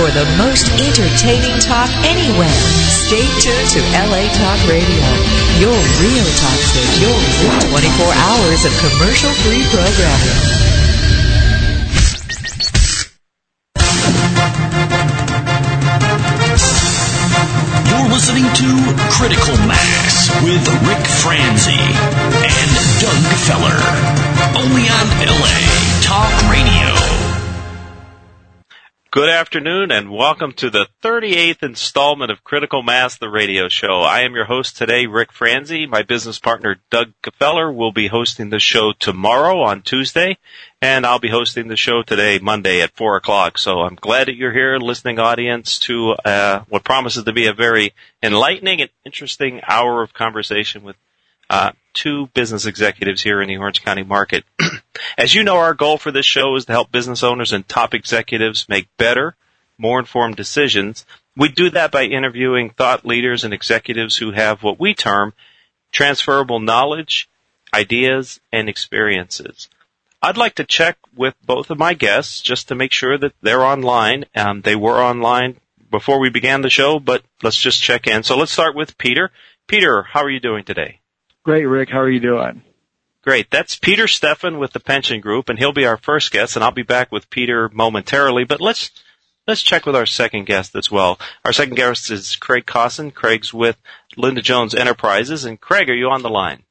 for the most entertaining talk anywhere. Stay tuned to LA Talk Radio, your real talk station, your 24 hours of commercial-free programming. You're listening to Critical Mass with Rick Franzi and Doug Feller. Only on LA Talk Radio. Good afternoon and welcome to the 38th installment of Critical Mass, the radio show. I am your host today, Rick Franzi. My business partner, Doug Feller, will be hosting the show tomorrow on Tuesday, and I'll be hosting the show today, Monday at 4 o'clock. So I'm glad that you're here, listening audience, to what promises to be a very enlightening and interesting hour of conversation with two business executives here in the Orange County market. As you know, our goal for this show is to help business owners and top executives make better, more informed decisions. We do that by interviewing thought leaders and executives who have what we term transferable knowledge, ideas, and experiences. I'd like to check with both of my guests just to make sure that they're online. They were online before we began the show, but let's just check in. So let's start with Peter. Peter, how are you doing today? Great, Rick. How are you doing? Great. That's Peter Steffen with the Pension Group, and he'll be our first guest, and I'll be back with Peter momentarily. But let's check with our second guest as well. Our second guest is Craig Cosson. Craig's with Linda Jones Enterprises. And Craig, are you on the line?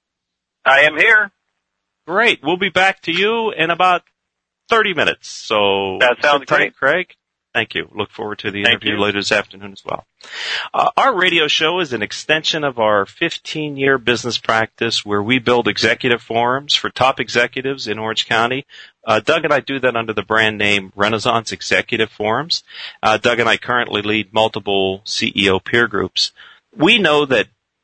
I am here. Great. We'll be back to you in about 30 minutes. So that sounds great, Craig. Thank you. Look forward to the interview later this afternoon as well. Our radio show is an extension of our 15-year business practice where we build executive forums for top executives in Orange County. Doug and I do that under the brand name Renaissance Executive Forums. Doug and I currently lead multiple CEO peer groups. We know that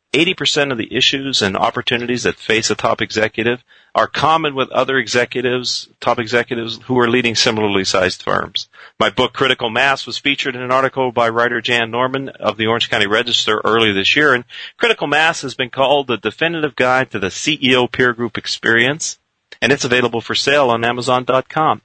80% of the issues and opportunities that face a top executive are common with other executives, top executives who are leading similarly sized firms. My book, Critical Mass, was featured in an article by writer Jan Norman of the Orange County Register earlier this year, and Critical Mass has been called the definitive guide to the CEO peer group experience, and it's available for sale on Amazon.com.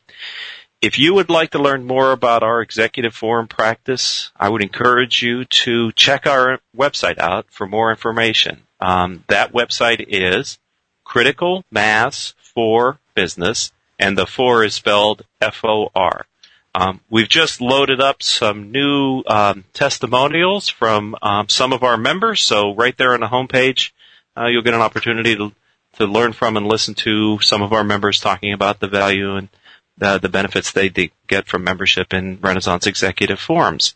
If you would like to learn more about our executive forum practice, I would encourage you to check our website out for more information. That website is Critical Mass for Business, and the 4 is spelled F-O-R. We've just loaded up some new testimonials from some of our members, so right there on the homepage, you'll get an opportunity to learn from and listen to some of our members talking about the value and the benefits they get from membership in Renaissance Executive Forums.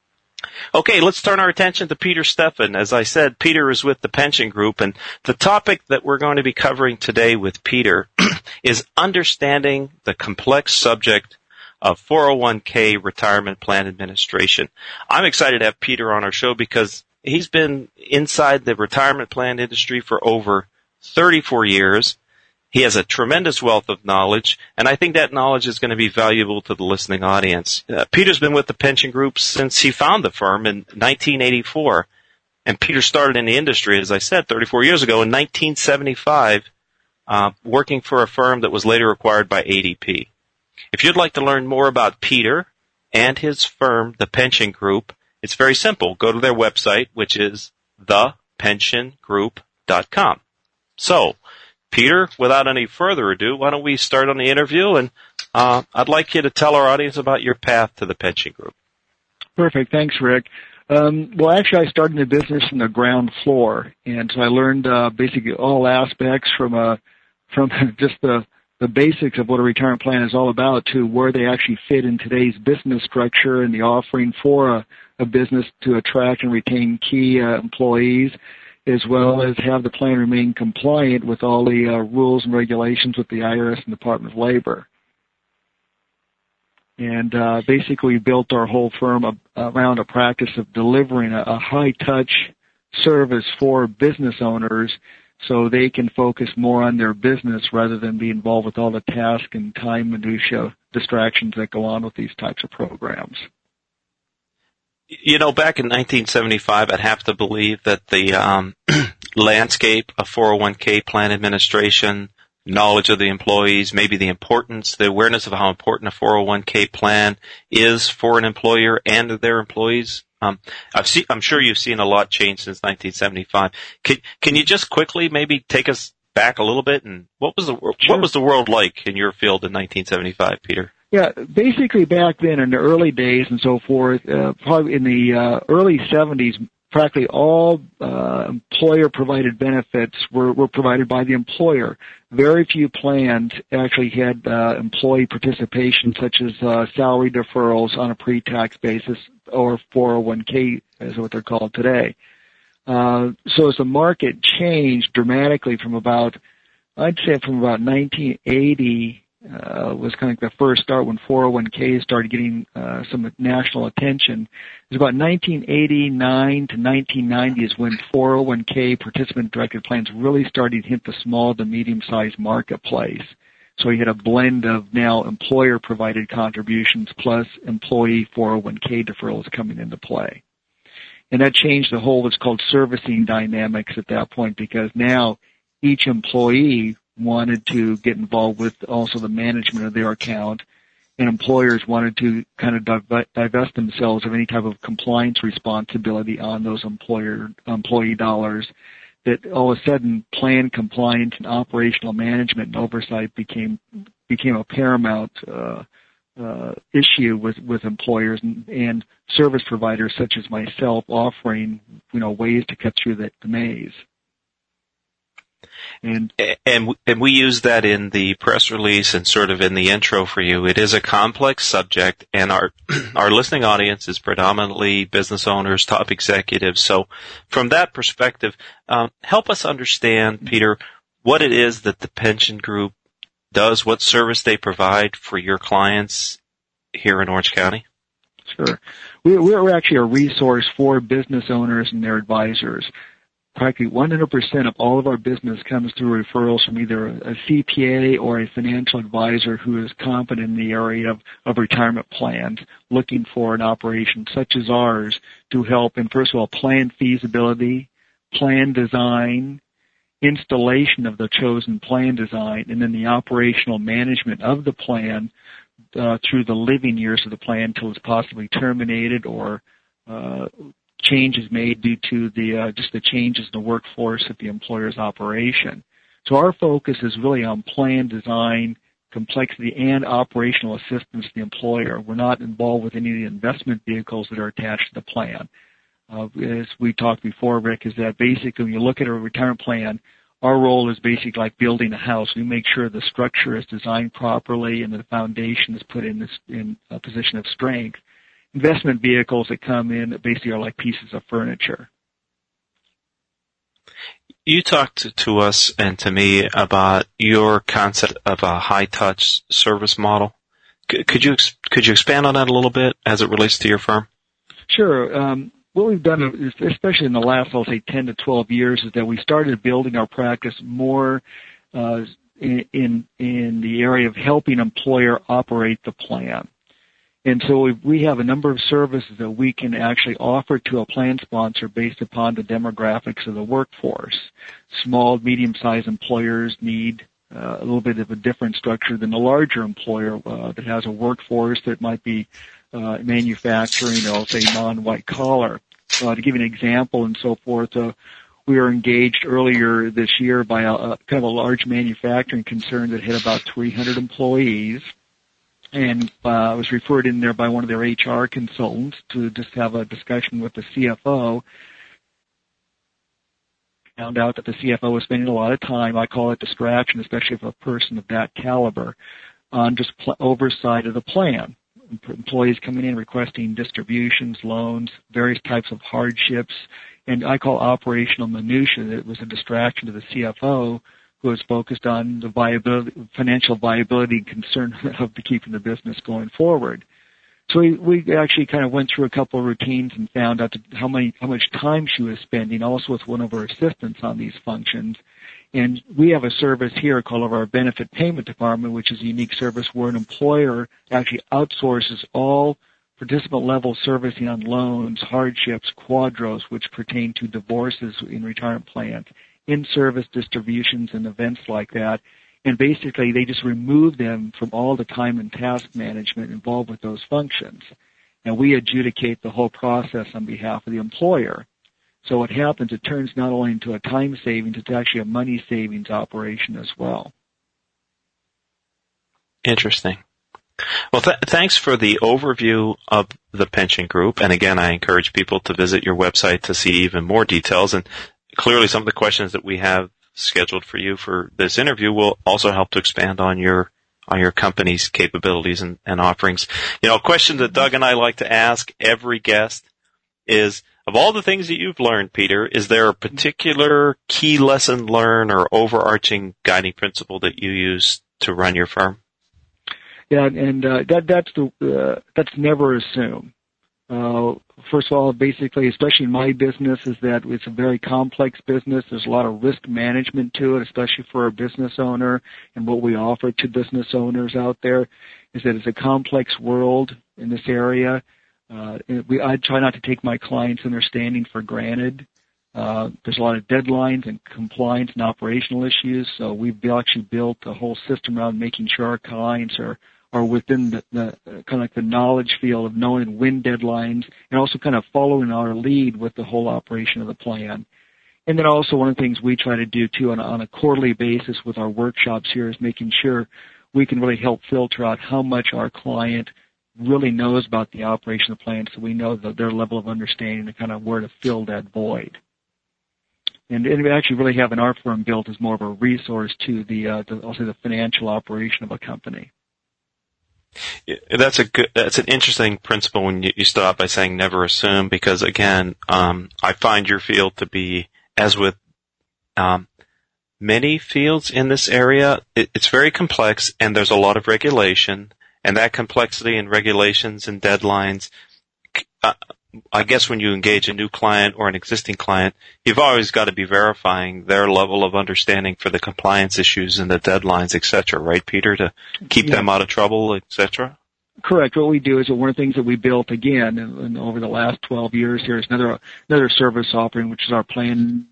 Okay, let's turn our attention to Peter Steffen. As I said, Peter is with the Pension Group, and the topic that we're going to be covering today with Peter is understanding the complex subject of 401k retirement plan administration. I'm excited to have Peter on our show because he's been inside the retirement plan industry for over 34 years. He has a tremendous wealth of knowledge, and I think that knowledge is going to be valuable to the listening audience. Peter's been with the Pension Group since he founded the firm in 1984, and Peter started in the industry, as I said, 34 years ago in 1975, working for a firm that was later acquired by ADP. If you'd like to learn more about Peter and his firm, the Pension Group, it's very simple. Go to their website, which is thepensiongroup.com. So, Peter, without any further ado, why don't we start on the interview? And I'd like you to tell our audience about your path to the Pension Group. Perfect. Thanks, Rick. Well, actually, I started in the business from the ground floor, and so I learned basically all aspects from just the basics of what a retirement plan is all about to where they actually fit in today's business structure and the offering for a business to attract and retain key employees, as well as have the plan remain compliant with all the rules and regulations with the IRS and Department of Labor. And basically built our whole firm around a practice of delivering a high-touch service for business owners so they can focus more on their business rather than be involved with all the task and time minutia distractions that go on with these types of programs. You know, back in 1975, I'd have to believe that the landscape of 401k plan administration knowledge of the employees, maybe the awareness of how important a 401k plan is for an employer and their employees? I'm sure you've seen a lot change since 1975. Can you just quickly maybe take us back a little bit, and what was the world like in your field in 1975, Peter? Yeah, basically back then in the early days and so forth, probably in the early 70s, practically all employer-provided benefits were provided by the employer. Very few plans actually had employee participation, such as salary deferrals on a pre-tax basis or 401k, is what they're called today. So as the market changed dramatically from about 1980 was kind of the first start when 401ks started getting some national attention. It was about 1989 to 1990 is when 401k participant-directed plans really started to hit the small to medium-sized marketplace. So you had a blend of now employer-provided contributions plus employee 401k deferrals coming into play. And that changed the whole what's called servicing dynamics at that point, because now each employee wanted to get involved with also the management of their account, and employers wanted to kind of divest themselves of any type of compliance responsibility on those employee dollars. That all of a sudden plan compliance and operational management and oversight became a paramount issue with employers and service providers such as myself offering ways to cut through the maze. And we use that in the press release and sort of in the intro for you. It is a complex subject, and our listening audience is predominantly business owners, top executives. So from that perspective, help us understand, Peter, what it is that the pension group does, what service they provide for your clients here in Orange County. Sure. We're actually a resource for business owners and their advisors. Practically 100% of all of our business comes through referrals from either a CPA or a financial advisor who is competent in the area of retirement plans, looking for an operation such as ours to help in, first of all, plan feasibility, plan design, installation of the chosen plan design, and then the operational management of the plan through the living years of the plan until it's possibly terminated or changes made due to the changes in the workforce at the employer's operation. So our focus is really on plan design, complexity, and operational assistance to the employer. We're not involved with any of the investment vehicles that are attached to the plan. As we talked before, Rick, is that basically when you look at a retirement plan, our role is basically like building a house. We make sure the structure is designed properly and the foundation is put in a position of strength. Investment vehicles that come in basically are like pieces of furniture. You talked to us and to me about your concept of a high-touch service model. Could you expand on that a little bit as it relates to your firm? Sure. What we've done, especially in the last, I'll say, 10 to 12 years, is that we started building our practice more in the area of helping employer operate the plan. And so we have a number of services that we can actually offer to a plan sponsor based upon the demographics of the workforce. Small, medium-sized employers need a little bit of a different structure than a larger employer that has a workforce that might be manufacturing, or I'll say non-white collar. To give you an example and so forth, we were engaged earlier this year by a kind of a large manufacturing concern that had about 300 employees. And I was referred in there by one of their HR consultants to just have a discussion with the CFO. Found out that the CFO was spending a lot of time, I call it distraction, especially for a person of that caliber, on just oversight of the plan. Employees coming in requesting distributions, loans, various types of hardships, and I call operational minutia. It was a distraction to the CFO, who was focused on the financial viability and concern of keeping the business going forward. So we actually kind of went through a couple of routines and found out how much time she was spending, also with one of her assistants on these functions. And we have a service here called our benefit payment department, which is a unique service where an employer actually outsources all participant-level servicing on loans, hardships, quadros, which pertain to divorces in retirement plans, in-service distributions and events like that, And basically, they just remove them from all the time and task management involved with those functions. And we adjudicate the whole process on behalf of the employer. So what happens, it turns not only into a time savings, it's actually a money savings operation as well. Interesting. Well, thanks for the overview of the pension group. And again, I encourage people to visit your website to see even more details. And clearly some of the questions that we have scheduled for you for this interview will also help to expand on your company's capabilities and offerings. A question that Doug and I like to ask every guest is, of all the things that you've learned, Peter, is there a particular key lesson learned or overarching guiding principle that you use to run your firm? Yeah, and that's never assume. First of all, basically, especially in my business, is that it's a very complex business. There's a lot of risk management to it, especially for a business owner. And what we offer to business owners out there is that it's a complex world in this area. I try not to take my clients' understanding for granted. There's a lot of deadlines and compliance and operational issues, so we've actually built a whole system around making sure our clients are within the kind of like the knowledge field of knowing when deadlines, and also kind of following our lead with the whole operation of the plan. And then also one of the things we try to do too on a quarterly basis with our workshops here is making sure we can really help filter out how much our client really knows about the operation of the plan, so we know their level of understanding and kind of where to fill that void. And we actually really have in our firm built as more of a resource to the financial operation of a company. That's an interesting principle when you start out by saying never assume, because again, I find your field to be, as with many fields in this area, it's very complex and there's a lot of regulation, and that complexity and regulations and deadlines, I guess when you engage a new client or an existing client, you've always got to be verifying their level of understanding for the compliance issues and the deadlines, et cetera, right, Peter, to keep them out of trouble, et cetera? Correct. What we do is one of the things that we built, again, and over the last 12 years here is another service offering, which is our plan.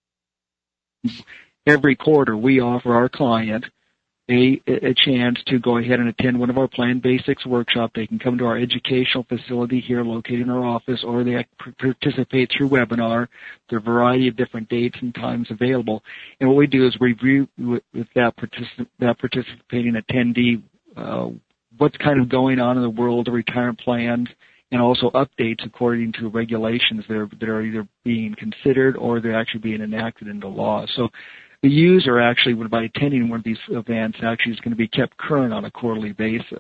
Every quarter, we offer our client a chance to go ahead and attend one of our Plan Basics workshop. They can come to our educational facility here located in our office, or they participate through webinar. There are a variety of different dates and times available. And what we do is review with that participating attendee what's kind of going on in the world of retirement plans, and also updates according to regulations that are either being considered or they're actually being enacted into law. So the user actually, by attending one of these events, actually is going to be kept current on a quarterly basis.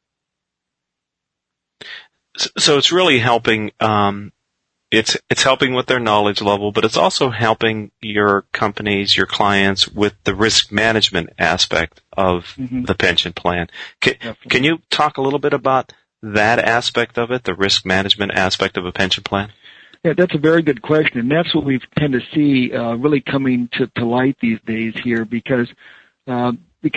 So it's really helping. It's helping with their knowledge level, but it's also helping your companies, your clients, with the risk management aspect of the pension plan. Can you talk a little bit about that aspect of it, the risk management aspect of a pension plan? Yeah, that's a very good question, and that's what we tend to see really coming to light these days here, because of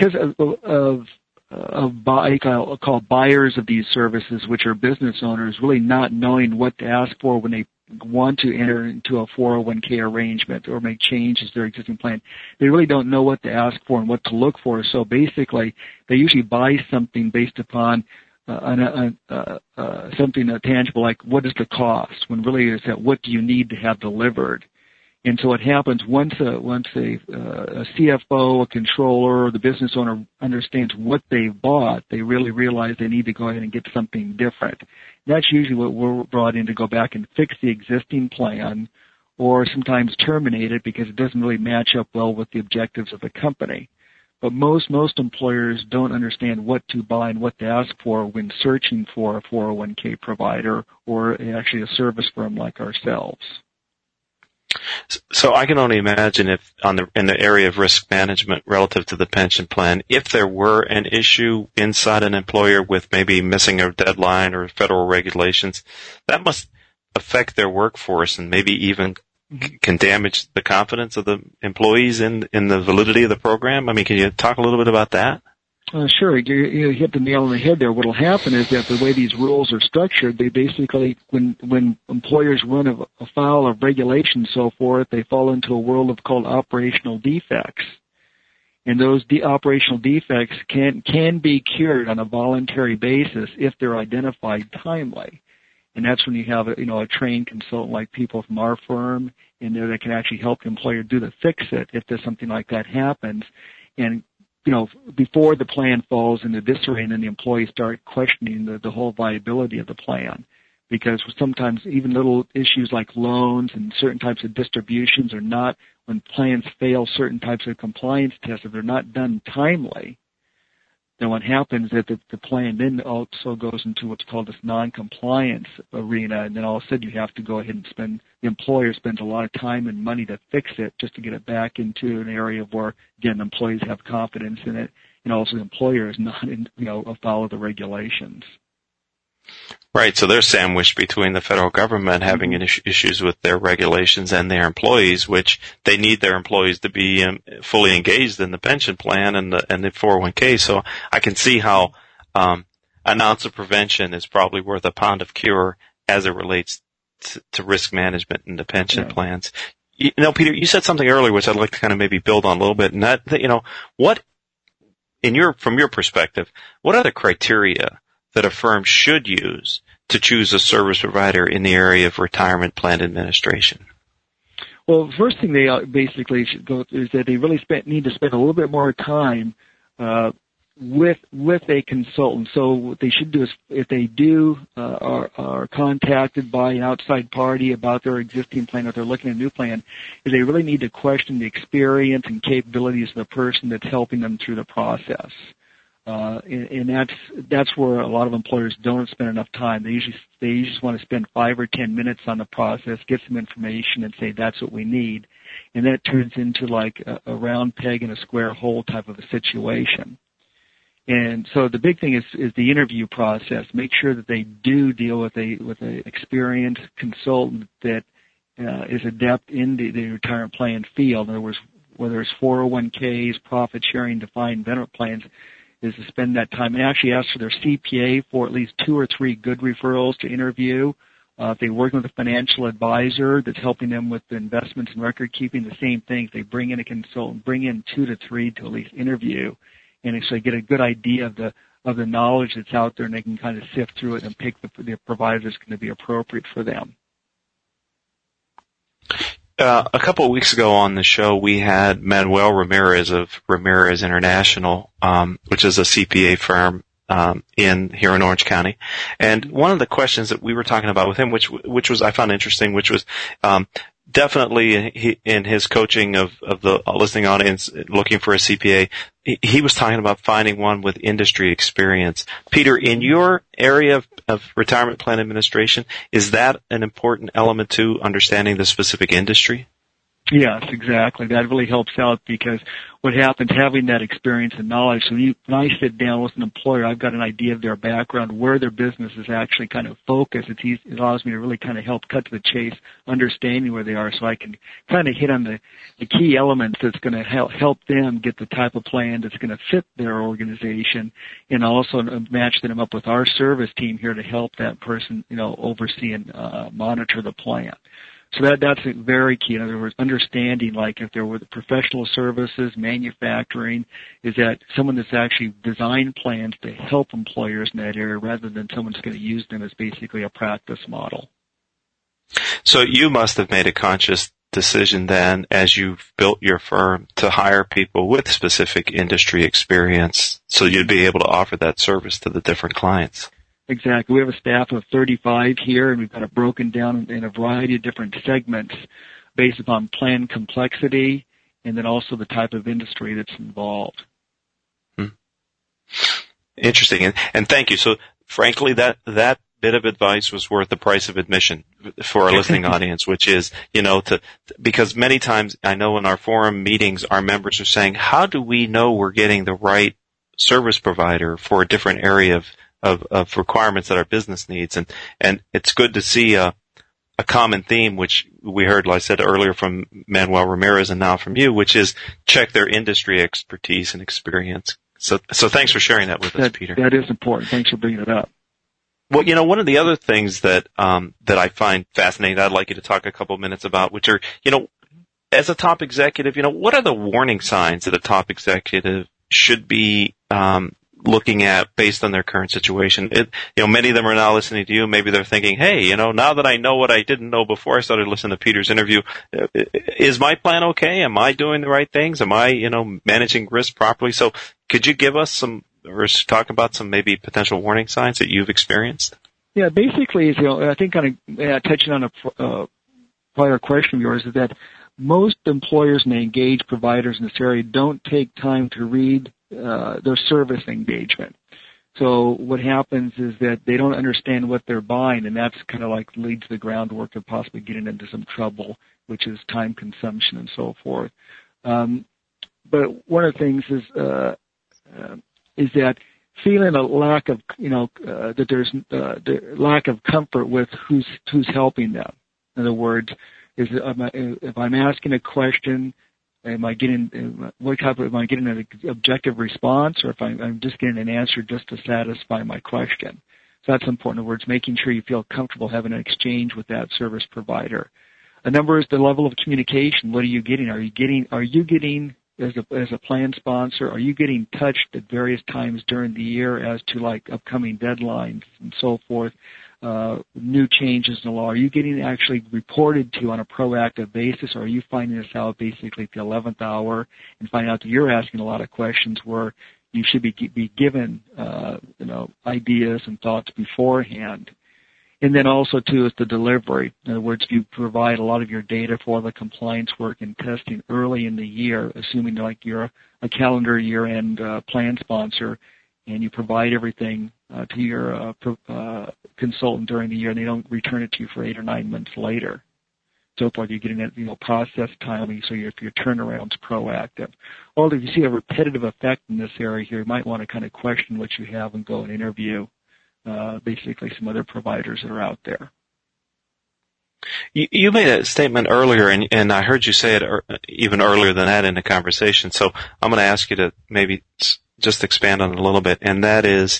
I'll call buyers of these services, which are business owners, really not knowing what to ask for when they want to enter into a 401k arrangement or make changes to their existing plan. They really don't know what to ask for and what to look for. So basically, they usually buy something based upon something tangible, like what is the cost, when really it's at what do you need to have delivered. And so what happens once a CFO, a controller, or the business owner understands what they've bought, they really realize they need to go ahead and get something different. And that's usually what we're brought in to go back and fix the existing plan, or sometimes terminate it because it doesn't really match up well with the objectives of the company. But most employers don't understand what to buy and what to ask for when searching for a 401k provider or actually a service firm like ourselves. So I can only imagine if in the area of risk management relative to the pension plan, if there were an issue inside an employer with maybe missing a deadline or federal regulations, that must affect their workforce and maybe even can damage the confidence of the employees in the validity of the program. I mean, can you talk a little bit about that? Sure. You hit the nail on the head there. What will happen is that the way these rules are structured, they basically, when employers run afoul of regulations and so forth, they fall into a world of called operational defects. And those operational defects can be cured on a voluntary basis if they're identified timely. And that's when you have a trained consultant like people from our firm in there that can actually help the employer do the fix-it if there's something like that happens. And, before the plan falls into disarray and then the employees start questioning the whole viability of the plan. Because sometimes even little issues like loans and certain types of distributions are not, when plans fail certain types of compliance tests, if they're not done timely, then what happens is that the plan then also goes into what's called this non-compliance arena, and then all of a sudden you have to go ahead and the employer spends a lot of time and money to fix it just to get it back into an area where, again, employees have confidence in it, and also the employer is not, follow the regulations. Right, so they're sandwiched between the federal government having issues with their regulations and their employees, which they need their employees to be fully engaged in the pension plan and the 401k. So I can see how an ounce of prevention is probably worth a pound of cure as it relates to risk management in the pension plans. Peter, you said something earlier which I'd like to kind of maybe build on a little bit, and that what from your perspective, what are the criteria that a firm should use to choose a service provider in the area of retirement plan administration? Well, the first thing they basically should go through is that they really need to spend a little bit more time with a consultant. So what they should do is, if they are contacted by an outside party about their existing plan, or they're looking at a new plan, is they really need to question the experience and capabilities of the person that's helping them through the process. And that's where a lot of employers don't spend enough time. They usually just want to spend 5 or 10 minutes on the process, get some information, and say that's what we need, and then it turns into like a round peg in a square hole type of a situation. And so the big thing is the interview process. Make sure that they do deal with a experienced consultant that is adept in the retirement plan field. In other words, whether it's 401ks, profit sharing, defined benefit plans, is to spend that time and actually ask for their CPA for at least 2 or 3 good referrals to interview. If they're working with a financial advisor that's helping them with the investments and record keeping, the same thing. If they bring in a consultant, bring in 2 to 3 to at least interview, and actually get a good idea of the knowledge that's out there, and they can kind of sift through it and pick the provider that's going to be appropriate for them. A couple of weeks ago on the show, we had Manuel Ramirez of Ramirez International, which is a CPA firm here in Orange County. And one of the questions that we were talking about with him, which was I found interesting, which was definitely in his coaching of the listening audience looking for a CPA, he was talking about finding one with industry experience. Peter, in your area of retirement plan administration, is that an important element to understanding the specific industry? Yes, exactly. That really helps out, because what happens, having that experience and knowledge, so when I sit down with an employer, I've got an idea of their background, where their business is actually kind of focused. It allows me to really kind of help cut to the chase, understanding where they are, so I can kind of hit on the key elements that's going to help them get the type of plan that's going to fit their organization, and also match them up with our service team here to help that person, oversee and monitor the plan. So that's very key. In other words, understanding, like if there were the professional services, manufacturing, is that someone that's actually designed plans to help employers in that area rather than someone that's going to use them as basically a practice model. So you must have made a conscious decision then, as you've built your firm, to hire people with specific industry experience so you'd be able to offer that service to the different clients. Exactly. We have a staff of 35 here, and we've got it broken down in a variety of different segments based upon plan complexity and then also the type of industry that's involved. Interesting. And thank you. So, frankly, that bit of advice was worth the price of admission for our listening audience, which is, because many times I know in our forum meetings, our members are saying, how do we know we're getting the right service provider for a different area of requirements that our business needs, and it's good to see a common theme, which we heard, like I said earlier, from Manuel Ramirez and now from you, which is check their industry expertise and experience. So thanks for sharing that with us, Peter. That is important. Thanks for bringing it up. Well, one of the other things that I find fascinating, I'd like you to talk a couple of minutes about, which are, as a top executive, what are the warning signs that a top executive should be looking at based on their current situation? Many of them are now listening to you. Maybe they're thinking, hey, now that I know what I didn't know before I started listening to Peter's interview, is my plan okay? Am I doing the right things? Am I, managing risk properly? So could you give us or talk about some maybe potential warning signs that you've experienced? Yeah, basically, I think kind of touching on a prior question of yours is that most employers and engaged providers in this area don't take time to read their service engagement. So what happens is that they don't understand what they're buying, and that's kind of like leads to the groundwork of possibly getting into some trouble, which is time consumption and so forth. But one of the things is that feeling a lack of, that there's lack of comfort with who's helping them. In other words, if I'm asking a question, am I getting an objective response, or if I'm just getting an answer just to satisfy my question? So that's important. In other words, making sure you feel comfortable having an exchange with that service provider. A number is the level of communication. What are you getting? Are you getting as a plan sponsor, are you getting touched at various times during the year as to like upcoming deadlines and so forth, new changes in the law? Are you getting actually reported to on a proactive basis, or are you finding this out basically at the 11th hour and find out that you're asking a lot of questions where you should be given, ideas and thoughts beforehand? And then also, too, is the delivery. In other words, you provide a lot of your data for the compliance work and testing early in the year, assuming like you're a calendar year-end plan sponsor, and you provide everything to your consultant during the year, and they don't return it to you for 8 or 9 months later. So forth, you're getting that, process timing, so your turnaround's proactive. Although if you see a repetitive effect in this area here, you might want to kind of question what you have and go and interview basically some other providers that are out there. You made a statement earlier, and I heard you say it even earlier than that in the conversation, so I'm going to ask you to maybe just expand on it a little bit, and that is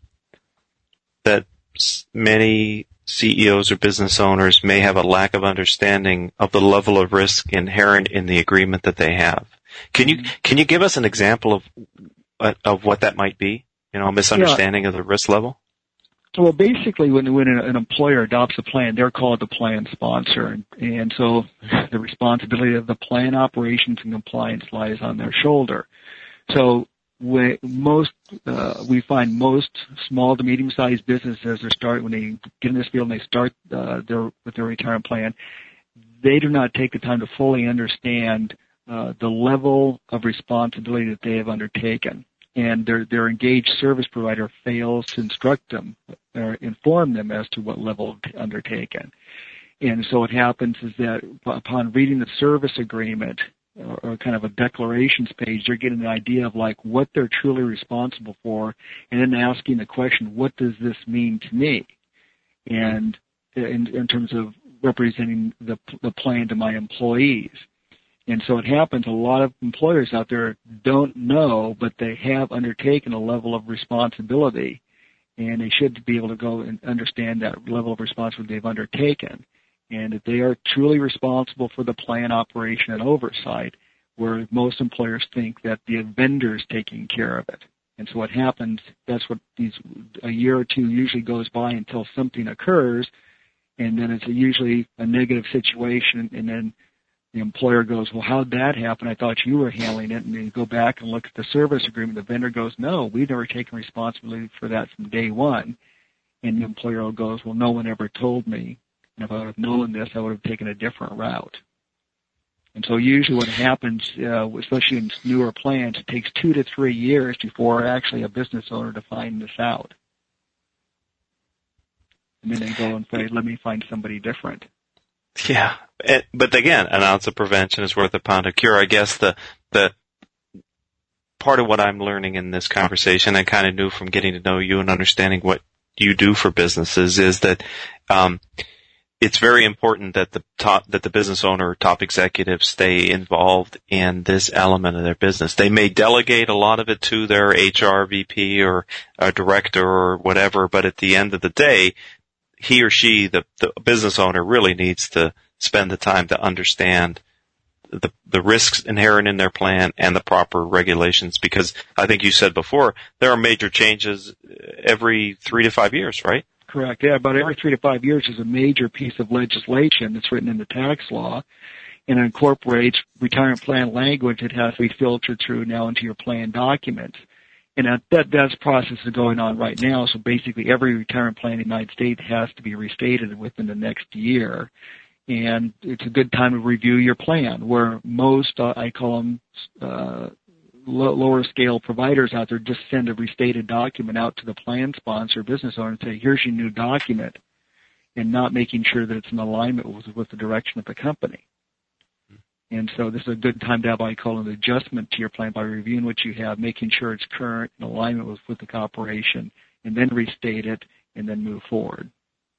that many CEOs or business owners may have a lack of understanding of the level of risk inherent in the agreement that they have. Can you give us an example of what that might be? A misunderstanding of the risk level? Well, basically, when an employer adopts a plan, they're called the plan sponsor, and so the responsibility of the plan operations and compliance lies on their shoulder. So we find most small to medium-sized businesses when they get in this field and they start with their retirement plan, they do not take the time to fully understand the level of responsibility that they have undertaken. And their engaged service provider fails to instruct them or inform them as to what level undertaken. And so what happens is that upon reading the service agreement or kind of a declarations page, they're getting an idea of like what they're truly responsible for, and then asking the question, what does this mean to me? And in terms of representing the plan to my employees. And so it happens, a lot of employers out there don't know, but they have undertaken a level of responsibility, and they should be able to go and understand that level of responsibility they've undertaken, and that they are truly responsible for the plan operation and oversight, where most employers think that the vendor is taking care of it. And so what happens, that's what a year or two usually goes by until something occurs, and then it's usually a negative situation, and then the employer goes, well, how'd that happen? I thought you were handling it. And then you go back and look at the service agreement. The vendor goes, no, we've never taken responsibility for that from day one. And the employer goes, well, no one ever told me. And if I would have known this, I would have taken a different route. And so usually what happens, especially in newer plans, it takes 2 to 3 years before actually a business owner to find this out. And then they go and say, let me find somebody different. Yeah, but again, an ounce of prevention is worth a pound of cure. I guess the part of what I'm learning in this conversation, I kind of knew from getting to know you and understanding what you do for businesses, is that it's very important that the business owner or top executives stay involved in this element of their business. They may delegate a lot of it to their HR VP or a director or whatever, but at the end of the day, he or she, the business owner, really needs to spend the time to understand the risks inherent in their plan and the proper regulations? Because I think you said before, there are major changes every 3 to 5 years, right? Correct. Yeah, about every 3 to 5 years is a major piece of legislation that's written in the tax law and incorporates retirement plan language that has to be filtered through now into your plan documents. And that process is going on right now. So basically every retirement plan in the United States has to be restated within the next year. And it's a good time to review your plan, where most, I call them, lower scale providers out there just send a restated document out to the plan sponsor, business owner, and say, here's your new document, and not making sure that it's in alignment with the direction of the company. And so this is a good time to have, I call it, an adjustment to your plan by reviewing what you have, making sure it's current in alignment with the corporation, and then restate it, and then move forward.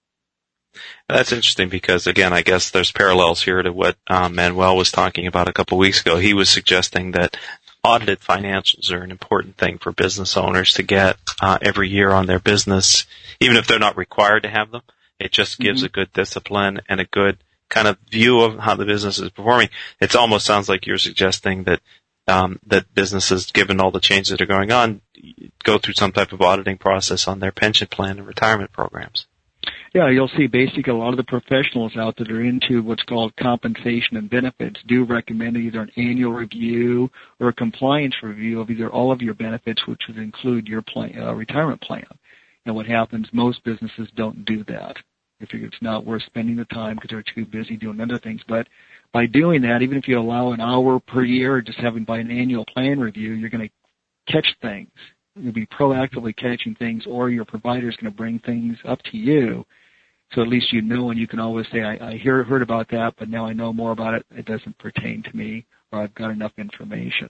That's interesting because, again, I guess there's parallels here to what Manuel was talking about a couple of weeks ago. He was suggesting that audited financials are an important thing for business owners to get every year on their business, even if they're not required to have them. It just gives a good discipline and a good kind of view of how the business is performing. It almost sounds like you're suggesting that that businesses, given all the changes that are going on, go through some type of auditing process on their pension plan and retirement programs. Yeah, you'll see basically a lot of the professionals out that are into what's called compensation and benefits do recommend either an annual review or a compliance review of either all of your benefits, which would include your retirement plan. And what happens, most businesses don't do that. They figure it's not worth spending the time because they're too busy doing other things. But by doing that, even if you allow an hour per year or just having by an annual plan review, you're going to catch things. You'll be proactively catching things, or your provider is going to bring things up to you. So at least you know, and you can always say, I heard about that, but now I know more about it. It doesn't pertain to me, or I've got enough information.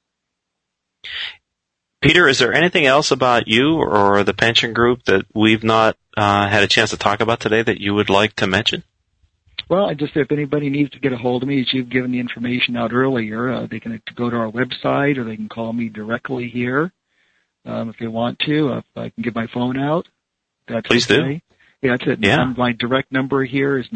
Peter, is there anything else about you or the pension group that we've not had a chance to talk about today that you would like to mention? Well, I just, if anybody needs to get a hold of me, as you've given the information out earlier, they can go to our website, or they can call me directly here if they want to. If I can get my phone out, that's Please okay. do. Yeah, that's it. Yeah. My direct number here is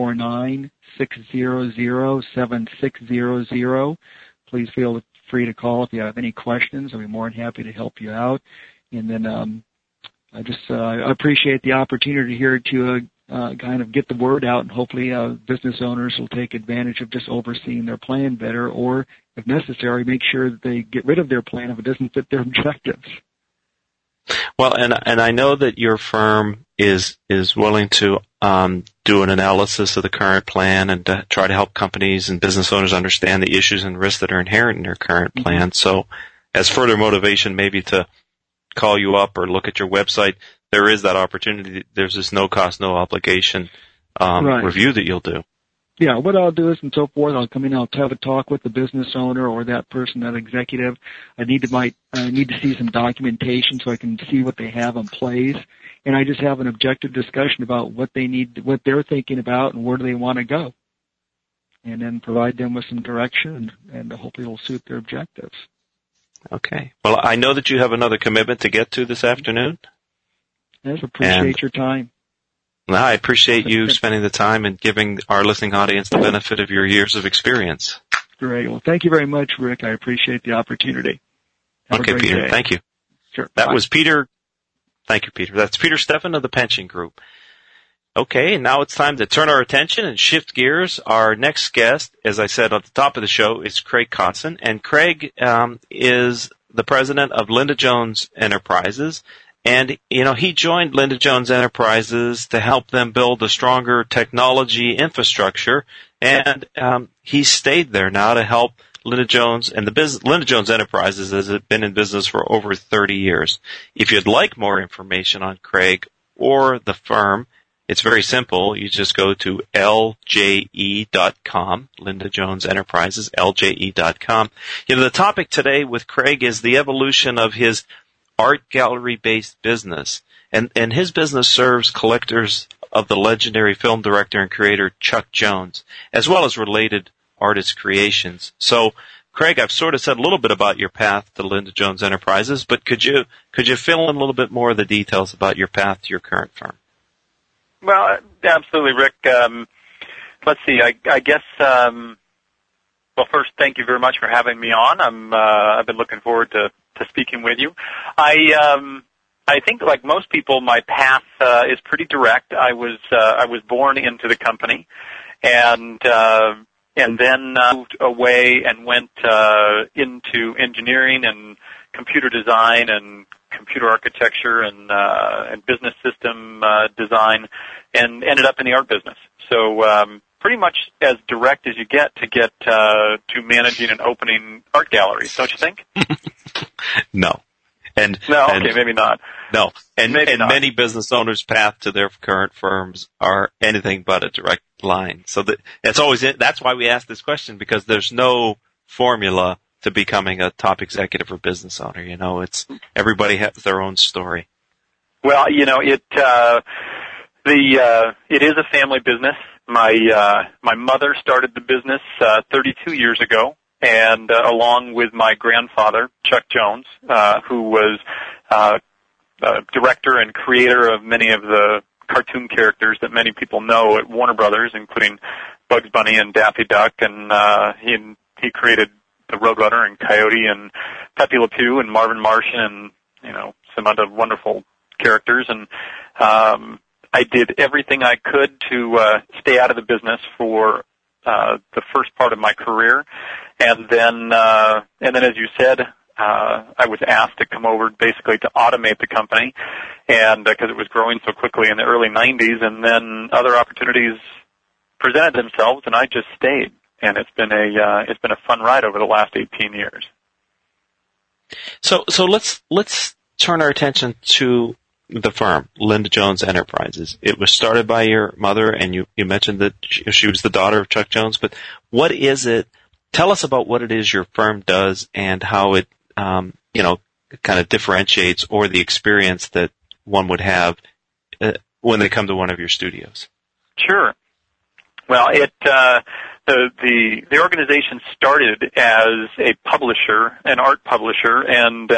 949-600-7600. Please feel free to call if you have any questions. I'll be more than happy to help you out. And then I appreciate the opportunity here to kind of get the word out, and hopefully business owners will take advantage of just overseeing their plan better, or, if necessary, make sure that they get rid of their plan if it doesn't fit their objectives. Well, and I know that your firm is willing to do an analysis of the current plan and to try to help companies and business owners understand the issues and risks that are inherent in their current plan. So as further motivation maybe to call you up or look at your website, there is that opportunity. There's this no cost, no obligation review that you'll do. Yeah, what I'll do is, and so forth, I'll come in, I'll have a talk with the business owner or that person, that executive. I need to see some documentation so I can see what they have in place. And I just have an objective discussion about what they need, what they're thinking about, and where do they want to go. And then provide them with some direction, and hopefully it'll suit their objectives. Okay. Well, I know that you have another commitment to get to this afternoon. Yes, appreciate your time. Well, I appreciate you spending the time and giving our listening audience the benefit of your years of experience. Great. Well, thank you very much, Rick. I appreciate the opportunity. Have okay, a great Peter. day. Thank you. Sure. That Bye. was Peter. Thank you, Peter. That's Peter Stephan of the Pension Group. Okay, now it's time to turn our attention and shift gears. Our next guest, as I said at the top of the show, is Craig Kotzen. And Craig is the president of Linda Jones Enterprises. And, he joined Linda Jones Enterprises to help them build a stronger technology infrastructure. And he stayed there now to help Linda Jones and Linda Jones Enterprises has been in business for over 30 years. If you'd like more information on Craig or the firm, it's very simple. You just go to lje.com, Linda Jones Enterprises, lje.com. The topic today with Craig is the evolution of his art gallery-based business. And his business serves collectors of the legendary film director and creator Chuck Jones, as well as related artist creations. So, Craig, I've sort of said a little bit about your path to Linda Jones Enterprises, but could you fill in a little bit more of the details about your path to your current firm? Well, absolutely, Rick. Let's see. I guess Well, first, thank you very much for having me on. I've been looking forward to speaking with you. I think, like most people, my path is pretty direct. I was born into the company, and then moved away and went into engineering and computer design and computer architecture and business system design, and ended up in the art business. So pretty much as direct as you get to managing and opening art galleries, don't you think? No. Okay, maybe not. No. And not. Many business owners' path to their current firms are anything but a direct line. So that's why we ask this question, because there's no formula to becoming a top executive or business owner. It's everybody has their own story. Well, it is a family business. My mother started the business 32 years ago, and along with my grandfather, Chuck Jones, who was director and creator of many of the cartoon characters that many people know at Warner Brothers, including Bugs Bunny and Daffy Duck, and he created the Roadrunner and Coyote and Pepe Le Pew and Marvin Martian and some other wonderful characters. And I did everything I could to stay out of the business for the first part of my career, and then as you said, I was asked to come over basically to automate the company, and because it was growing so quickly in the early 90s, and then other opportunities presented themselves, and I just stayed, and it's been a fun ride over the last 18 years. So let's turn our attention to the firm, Linda Jones Enterprises. It was started by your mother, and you mentioned that she was the daughter of Chuck Jones, but what is it? Tell us about what it is your firm does and how it, kind of differentiates, or the experience that one would have when they come to one of your studios. Sure. Well, the organization started as a publisher, an art publisher, and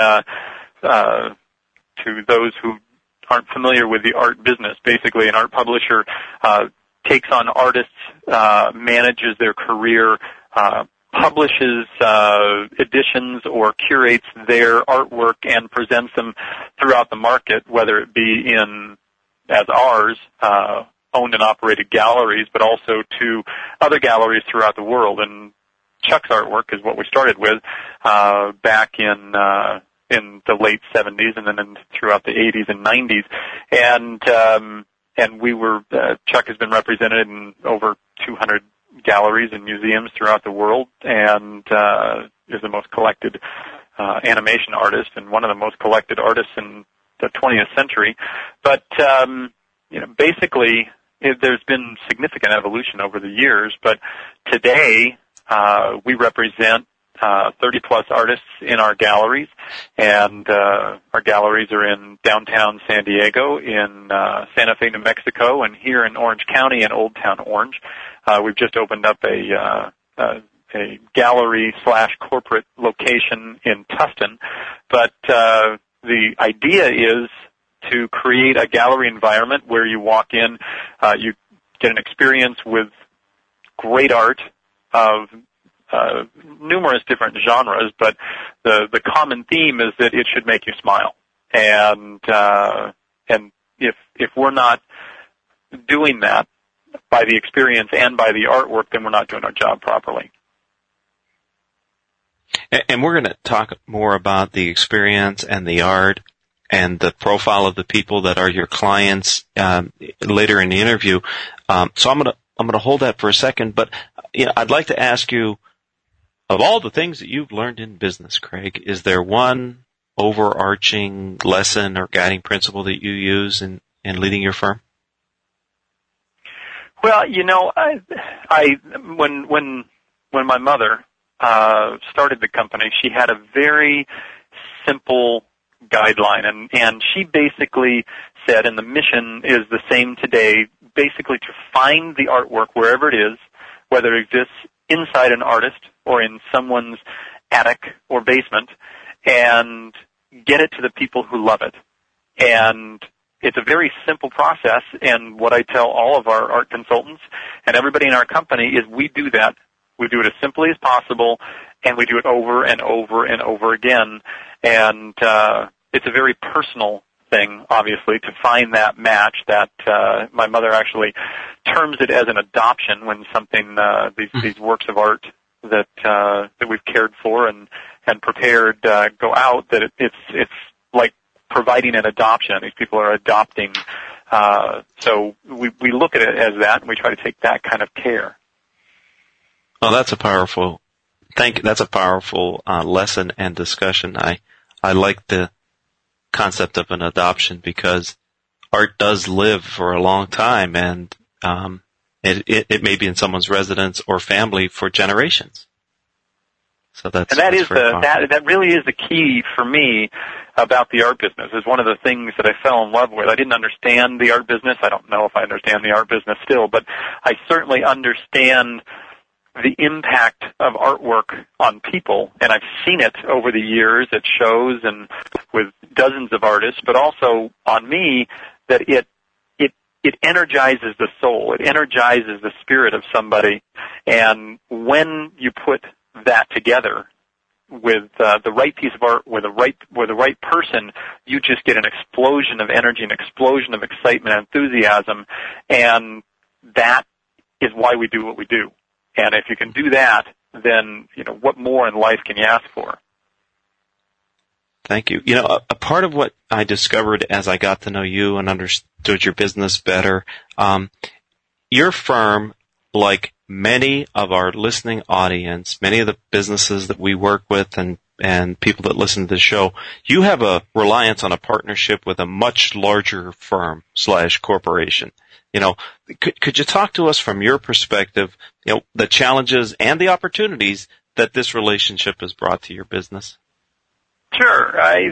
to those who aren't familiar with the art business, basically an art publisher takes on artists, manages their career, publishes editions or curates their artwork and presents them throughout the market, whether it be as ours, owned and operated galleries, but also to other galleries throughout the world. And Chuck's artwork is what we started with back in the late 70s and then throughout the 80s and 90s. And we were, Chuck has been represented in over 200 galleries and museums throughout the world, and is the most collected animation artist and one of the most collected artists in the 20th century. But, basically, there's been significant evolution over the years, but today we represent 30-plus artists in our galleries, and our galleries are in downtown San Diego, in Santa Fe, New Mexico, and here in Orange County in Old Town Orange. We've just opened up a gallery/corporate location in Tustin, but the idea is to create a gallery environment where you walk in, you get an experience with great art of numerous different genres, but the common theme is that it should make you smile. And if we're not doing that by the experience and by the artwork, then we're not doing our job properly. And we're going to talk more about the experience and the art and the profile of the people that are your clients later in the interview. So I'm going to hold that for a second, but I'd like to ask you, of all the things that you've learned in business, Craig, is there one overarching lesson or guiding principle that you use in leading your firm? Well, when my mother started the company, she had a very simple guideline, and she basically said, and the mission is the same today, basically to find the artwork wherever it is, whether it exists inside an artist or in someone's attic or basement, and get it to the people who love it. And it's a very simple process, and what I tell all of our art consultants and everybody in our company is we do that We do it as simply as possible, and we do it over and over and over again. And it's a very personal thing, obviously, to find that match. That my mother actually terms it as an adoption when something these works of art that we've cared for and prepared go out. That it's like providing an adoption. These people are adopting. So we look at it as that, and we try to take that kind of care. Well, that's a powerful. That's a powerful lesson and discussion. I like the concept of an adoption because art does live for a long time, and it may be in someone's residence or family for generations. So that really is the key for me about the art business. Is one of the things that I fell in love with. I didn't understand the art business. I don't know if I understand the art business still, but I certainly understand the impact of artwork on people, and I've seen it over the years at shows and with dozens of artists, but also on me, that it energizes the soul, it energizes the spirit of somebody, and when you put that together with the right piece of art, with the right person, you just get an explosion of energy, an explosion of excitement and enthusiasm, and that is why we do what we do. And if you can do that, then, what more in life can you ask for? Thank you. A part of what I discovered as I got to know you and understood your business better, your firm, like many of our listening audience, many of the businesses that we work with and people that listen to the show, you have a reliance on a partnership with a much larger firm / corporation. Could you talk to us from your perspective, the challenges and the opportunities that this relationship has brought to your business? Sure.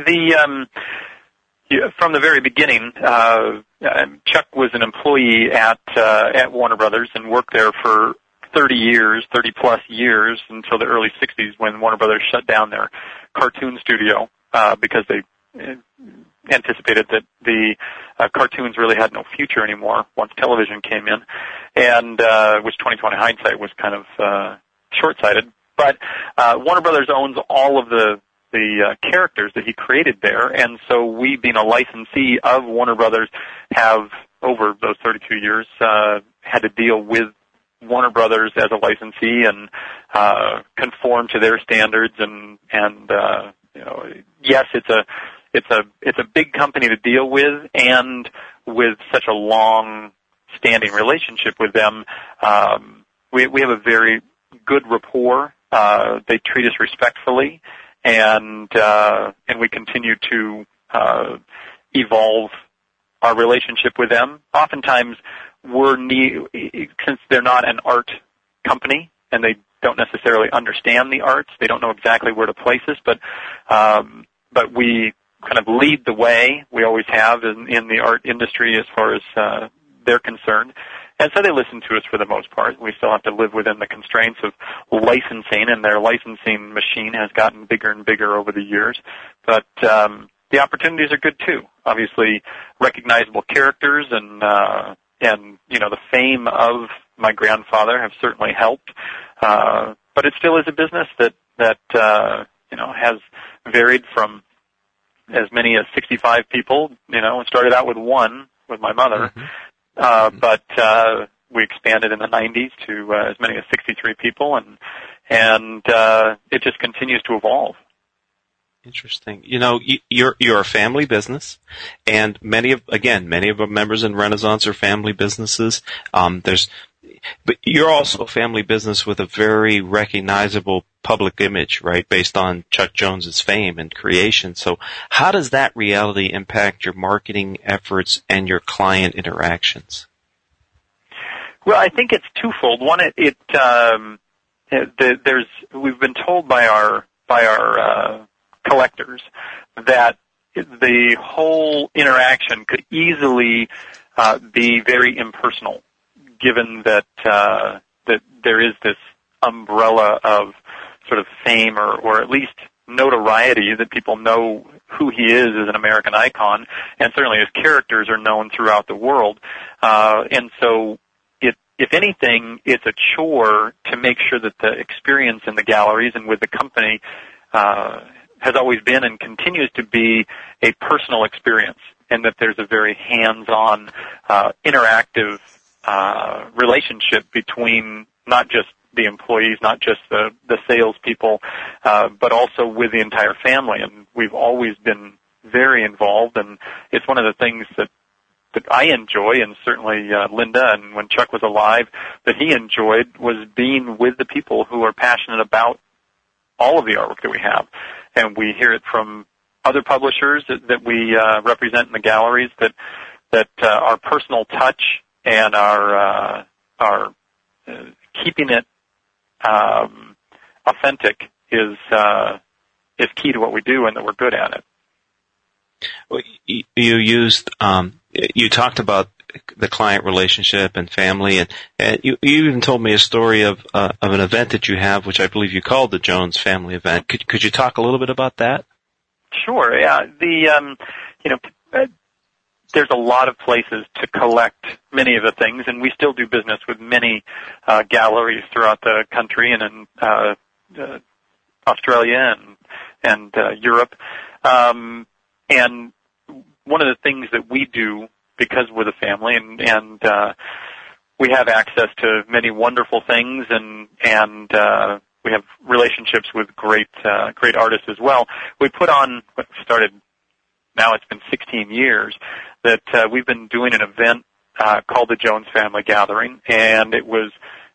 From the very beginning, Chuck was an employee at Warner Brothers and worked there for 30 plus years until the early 60s when Warner Brothers shut down their cartoon studio because they anticipated that the cartoons really had no future anymore once television came in, and which 20/20 hindsight was kind of short-sighted. But Warner Brothers owns all of the characters that he created there, and so we, being a licensee of Warner Brothers, have over those 32 years had to deal with Warner Brothers as a licensee and conform to their standards. And yes, it's a big company to deal with, and with such a long-standing relationship with them, we have a very good rapport. They treat us respectfully, and we continue to evolve our relationship with them. Oftentimes, since they're not an art company and they don't necessarily understand the arts, they don't know exactly where to place us, but we kind of lead the way. We always have in the art industry as far as they're concerned. And so they listen to us for the most part. We still have to live within the constraints of licensing, and their licensing machine has gotten bigger and bigger over the years. But the opportunities are good too. Obviously, recognizable characters and the fame of my grandfather have certainly helped. But it still is a business that has varied from as many as 65 people. It started out with one with my mother. Mm-hmm. But we expanded in the 90s to as many as 63 people, and it just continues to evolve. Interesting. You're a family business, and many of our members in Renaissance are family businesses. But you're also a family business with a very recognizable public image, right, based on Chuck Jones's fame and creation. So how does that reality impact your marketing efforts and your client interactions? Well, I think it's twofold. One, we've been told by our collectors that the whole interaction could easily be very impersonal, given that there is this umbrella of sort of fame or at least notoriety that people know who he is as an American icon, and certainly his characters are known throughout the world. And so if anything, it's a chore to make sure that the experience in the galleries and with the company has always been and continues to be a personal experience, and that there's a very hands-on, interactive relationship between not just the employees, not just the salespeople, but also with the entire family. And we've always been very involved, and it's one of the things that I enjoy, and certainly Linda, and when Chuck was alive, that he enjoyed, was being with the people who are passionate about all of the artwork that we have. And we hear it from other publishers that we represent in the galleries, that our personal touch and our keeping it authentic is key to what we do, and that we're good at it. Well, you talked about the client relationship and family, and you even told me a story of an event that you have, which I believe you called the Jones Family Event. Could you talk a little bit about that? Sure. Yeah. There's a lot of places to collect many of the things, and we still do business with many galleries throughout the country and in Australia and Europe. And one of the things that we do, because we're the family and we have access to many wonderful things, and we have relationships with great artists as well. We put on what started, now it's been 16 years, that we've been doing an event called the Jones Family Gathering, and it was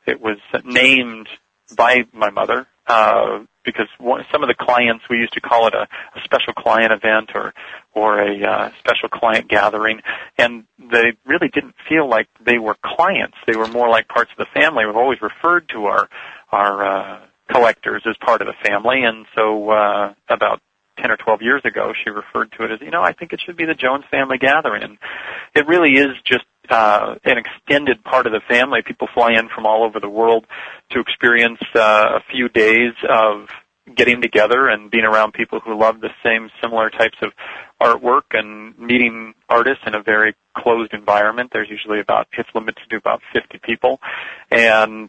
named by my mother because some of the clients, we used to call it a special client event or a special client gathering, and they really didn't feel like they were clients. They were more like parts of the family. We've always referred to our collectors as part of the family, and so about 10 or 12 years ago, she referred to it as, I think it should be the Jones Family Gathering. And it really is just an extended part of the family. People fly in from all over the world to experience a few days of getting together and being around people who love the same similar types of artwork, and meeting artists in a very closed environment. There's usually it's limited to about 50 people. And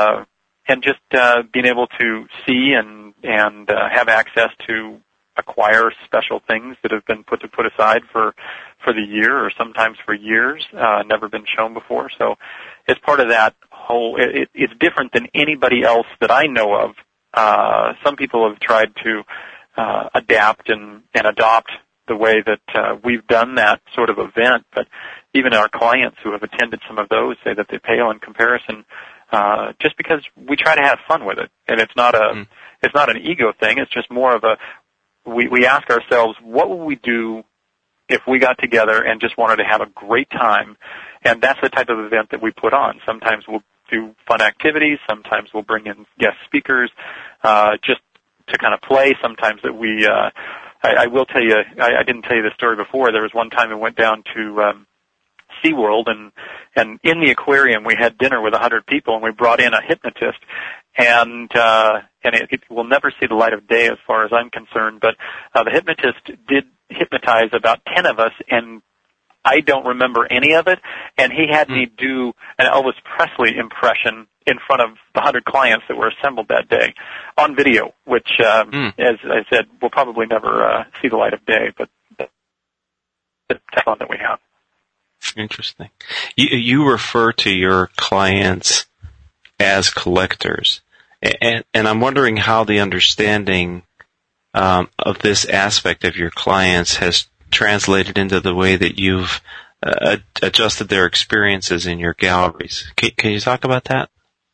just being able to see and have access to acquire special things that have been put aside for the year, or sometimes for years, never been shown before. So it's part of that whole, it's different than anybody else that I know of. Some people have tried to adapt and adopt the way that we've done that sort of event, but even our clients who have attended some of those say that they pale in comparison, just because we try to have fun with it. And it's not an ego thing, it's just more of we ask ourselves, what would we do if we got together and just wanted to have a great time? And that's the type of event that we put on. Sometimes we'll do fun activities. Sometimes we'll bring in guest speakers just to kind of play. Sometimes that I will tell you, I didn't tell you this story before. There was one time we went down to SeaWorld, and in the aquarium we had dinner with 100 people, and we brought in a hypnotist, and it will never see the light of day as far as I'm concerned, but the hypnotist did hypnotize about 10 of us, and I don't remember any of it, and he had me do an Elvis Presley impression in front of the 100 clients that were assembled that day on video, which, as I said, will probably never see the light of day, but the fun that we have. Interesting. You refer to your clients as collectors, and I'm wondering how the understanding of this aspect of your clients has translated into the way that you've adjusted their experiences in your galleries. Can you talk about that?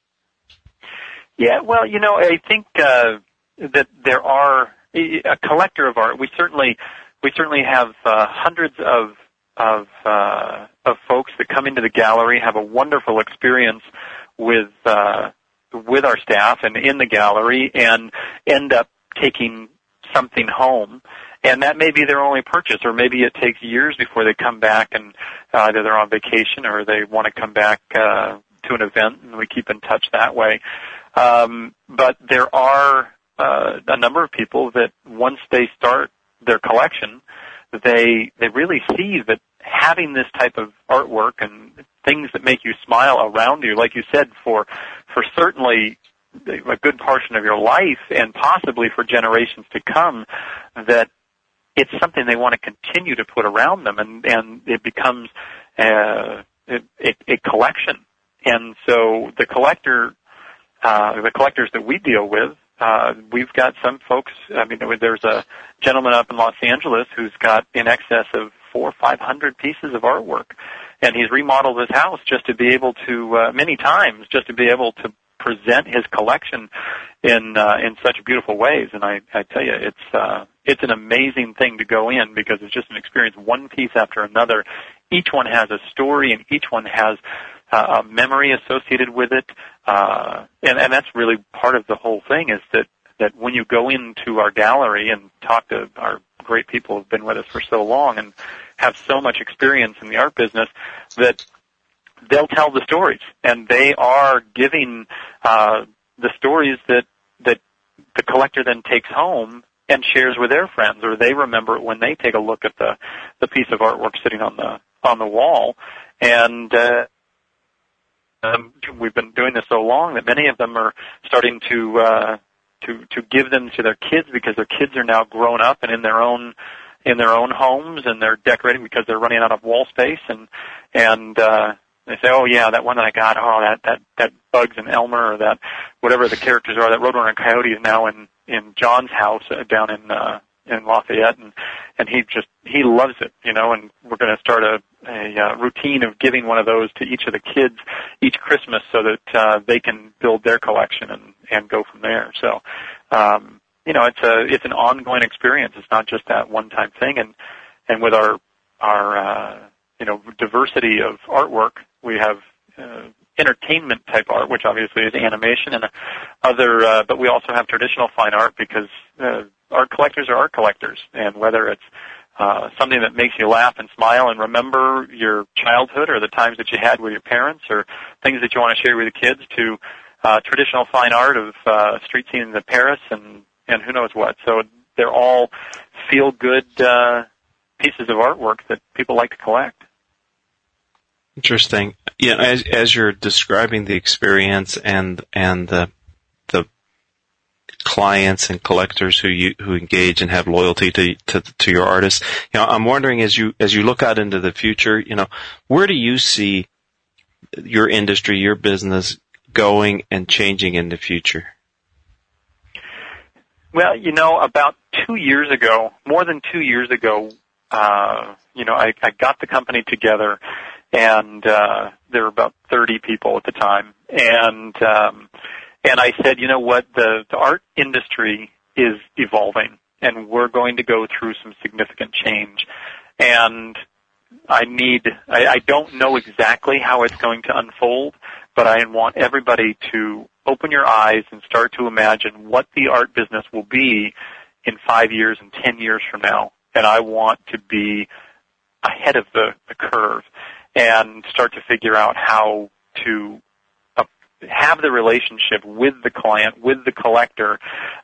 Yeah, well, I think that there are a collector of art. We certainly have hundreds of folks that come into the gallery, have a wonderful experience with our staff and in the gallery, and end up taking something home. And that may be their only purchase, or maybe it takes years before they come back, and either they're on vacation or they want to come back to an event, and we keep in touch that way. But there are a number of people that once they start their collection, they really see that having this type of artwork and things that make you smile around you, like you said, for certainly a good portion of your life and possibly for generations to come, that it's something they want to continue to put around them, and it becomes a collection. And so the collectors that we deal with, we've got some folks. I mean, there's a gentleman up in Los Angeles who's got in excess of 400 or 500 pieces of artwork, and he's remodeled his house just to be able to many times just to be able to present his collection in such beautiful ways. And I tell you, it's an amazing thing to go in, because it's just an experience, one piece after another. Each one has a story, and each one has a memory associated with it. And that's really part of the whole thing, is that when you go into our gallery and talk to our great people who've been with us for so long and have so much experience in the art business, that they'll tell the stories, and they are giving the stories that the collector then takes home and shares with their friends, or they remember it when they take a look at the piece of artwork sitting on the wall. And we've been doing this so long that many of them are starting to give them to their kids, because their kids are now grown up and in their own homes, and they're decorating because they're running out of wall space, and they say, oh yeah, that one that I got, oh that Bugs and Elmer, or that whatever the characters are, that Roadrunner and Coyote is now in John's house down in Lafayette, and he loves it, and we're going to start a routine of giving one of those to each of the kids each Christmas, so that they can build their collection and go from there. So it's an ongoing experience. It's not just that one time thing, and with our diversity of artwork, we have entertainment type art, which obviously is animation, and other, but we also have traditional fine art, because art collectors are art collectors, and whether it's something that makes you laugh and smile and remember your childhood or the times that you had with your parents, or things that you want to share with the kids, to traditional fine art of street scenes in Paris and who knows what. So they're all feel-good pieces of artwork that people like to collect. Interesting. As you're describing the experience and the clients and collectors who engage and have loyalty to your artists, I'm wondering, as you look out into the future, where do you see your industry, your business going and changing in the future? Well, about 2 years ago, more than 2 years ago, I got the company together, and there were about 30 people at the time, and I said, you know what, the art industry is evolving, and we're going to go through some significant change, and I don't know exactly how it's going to unfold, but I want everybody to open your eyes and start to imagine what the art business will be in 5 years and 10 years from now. And I want to be ahead of the curve and start to figure out how to have the relationship with the client, with the collector,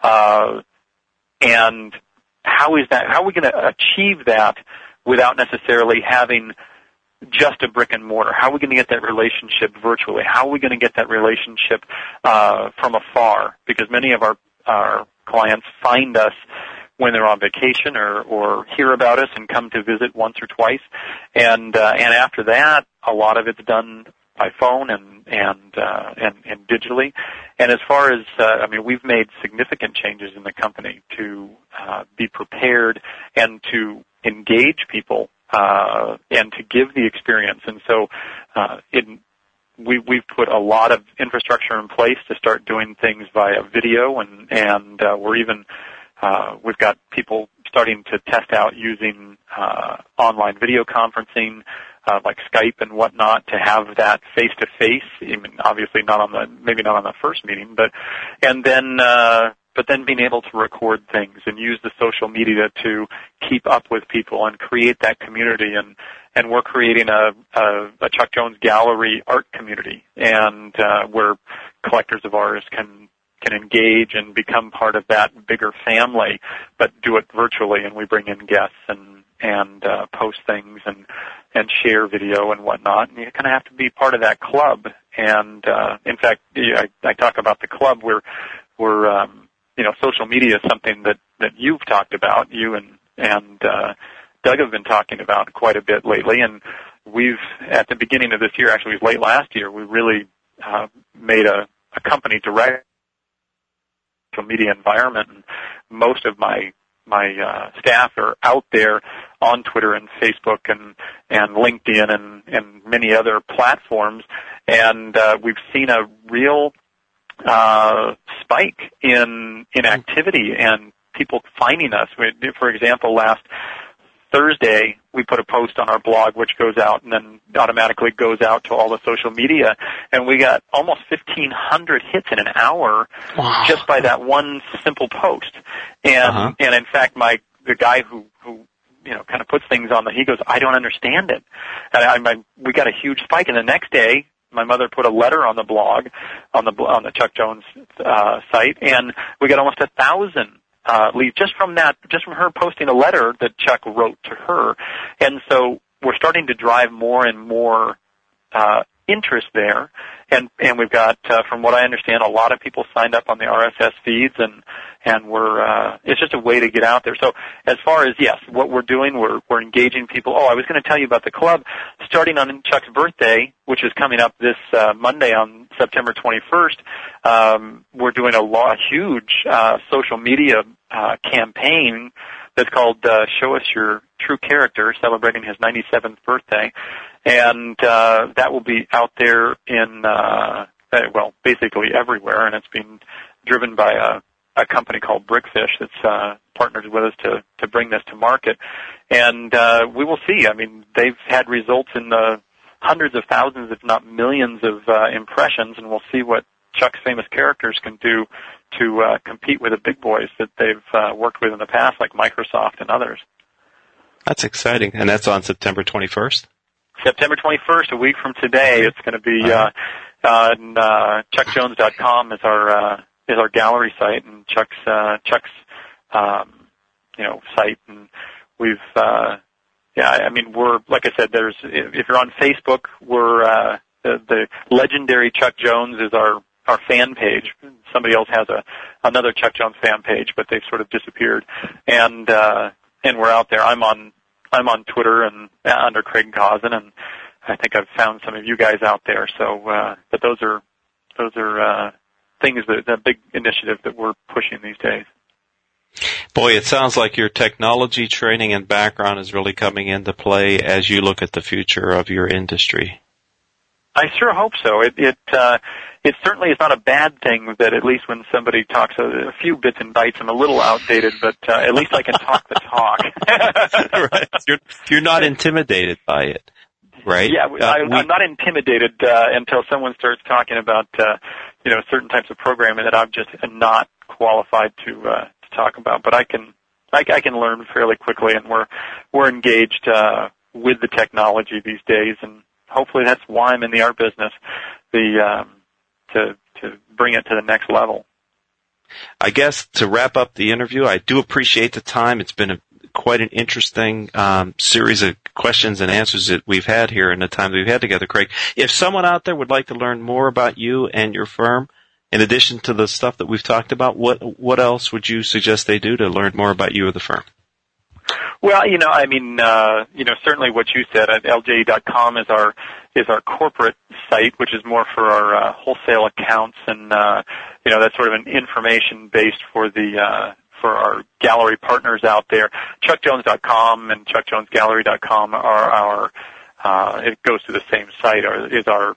and how are we going to achieve that without necessarily having just a brick and mortar? How are we going to get that relationship virtually? How are we going to get that relationship from afar? Because many of our clients find us when they're on vacation or hear about us and come to visit once or twice, and after that, a lot of it's done by phone and digitally. And as far as we've made significant changes in the company to be prepared and to engage people and to give the experience. And so we've put a lot of infrastructure in place to start doing things via video, and we're even we've got people starting to test out using online video conferencing, like Skype and whatnot, to have that face-to-face. Obviously maybe not on the first meeting, but then being able to record things and use the social media to keep up with people and create that community. And we're creating a Chuck Jones Gallery art community, and where collectors of ours can engage and become part of that bigger family, but do it virtually. And we bring in guests and post things, share video and whatnot. And you kind of have to be part of that club. And in fact, I talk about the club. We're social media is something that you've talked about. You and Doug have been talking about quite a bit lately. And we've, at the beginning of this year, actually it was late last year, we really made a company direct social media environment. And most of my staff are out there on Twitter and Facebook and LinkedIn and many other platforms. And we've seen a real spike in activity and people finding us. For example, last Thursday, we put a post on our blog which goes out and then automatically goes out to all the social media, and we got almost 1,500 hits in an hour. Wow. Just by that one simple post. And and in fact, the guy who kind of puts things on he goes, I don't understand it. And we got a huge spike, and the next day, my mother put a letter on the blog, on the Chuck Jones site, and we got almost 1,000 leads just from her posting a letter that Chuck wrote to her. And so we're starting to drive more and more interest there, and we've got, from what I understand, a lot of people signed up on the RSS feeds, and we're it's just a way to get out there. So as far as, yes, what we're doing, we're engaging people. Oh, I was going to tell you about the club. Starting on Chuck's birthday, which is coming up this Monday on September 21st, we're doing a huge social media campaign that's called Show Us Your True Character, celebrating his 97th birthday. And that will be out there in, basically everywhere, and it's being driven by a company called Brickfish that's partnered with us to bring this to market. And we will see. I mean, they've had results in the hundreds of thousands, if not millions of impressions, and we'll see what Chuck's famous characters can do to compete with the big boys that they've worked with in the past, like Microsoft and others. That's exciting. And that's on September 21st? September 21st, a week from today. It's going to be on ChuckJones.com is our gallery site, and Chuck's site. And we've we're, like I said, if you're on Facebook, we're the legendary Chuck Jones is our fan page. Somebody else has another Chuck Jones fan page, but they've sort of disappeared. And we're out there. I'm on Twitter and under Craig Cousin, and I think I've found some of you guys out there. So, but those are things the big initiative that we're pushing these days. Boy, it sounds like your technology training and background is really coming into play as you look at the future of your industry. I sure hope so. It certainly is not a bad thing that at least when somebody talks a few bits and bytes, I'm a little outdated, but at least I can talk the talk. Right. You're not intimidated by it, right? Yeah, I'm not intimidated until someone starts talking about certain types of programming that I'm just not qualified to talk about. But I can learn fairly quickly, and we're engaged with the technology these days, and hopefully that's why I'm in the art business, to bring it to the next level. I guess to wrap up the interview, I do appreciate the time. It's been quite an interesting series of questions and answers that we've had here in the time that we've had together, Craig. If someone out there would like to learn more about you and your firm, in addition to the stuff that we've talked about, what else would you suggest they do to learn more about you or the firm? Well, certainly what you said, LJE.com is our corporate site, which is more for our wholesale accounts, and that's sort of an information based for our gallery partners out there. ChuckJones.com and ChuckJonesGallery.com are our it goes to the same site, is our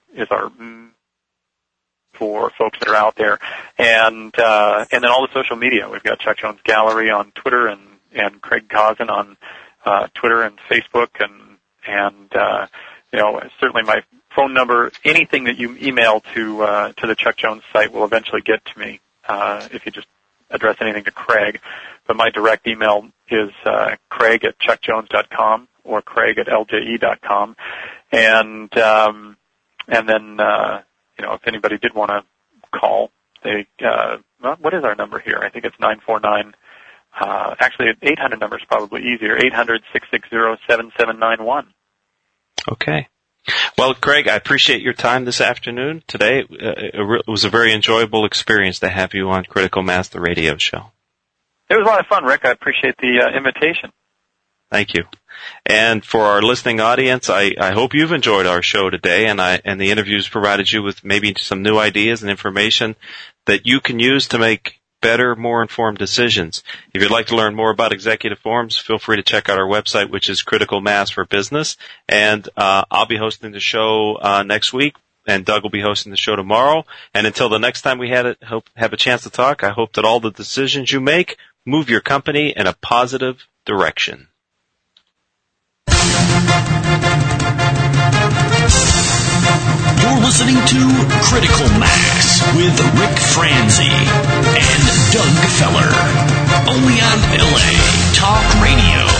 for folks that are out there, and then all the social media. We've got Chuck Jones Gallery on Twitter and Craig Cousin on Twitter and Facebook, and certainly my phone number. Anything that you email to the Chuck Jones site will eventually get to me if you just address anything to Craig. But my direct email is Craig@ChuckJones.com or Craig@LJE.com, and then if anybody did want to call, what is our number here? I think it's 949. Actually, 800 number is probably easier, 800-660-7791. Okay. Well, Craig, I appreciate your time this afternoon. Today, it was a very enjoyable experience to have you on Critical Mass, the radio show. It was a lot of fun, Rick. I appreciate the invitation. Thank you. And for our listening audience, I hope you've enjoyed our show today, and the interviews provided you with maybe some new ideas and information that you can use to make better, more informed decisions. If you'd like to learn more about executive forums, feel free to check out our website, which is Critical Mass for Business. And I'll be hosting the show next week, and Doug will be hosting the show tomorrow. And until the next time we have a chance to talk, I hope that all the decisions you make move your company in a positive direction. You're listening to Critical Mass with Rick Franzi and Doug Feller. Only on LA Talk Radio.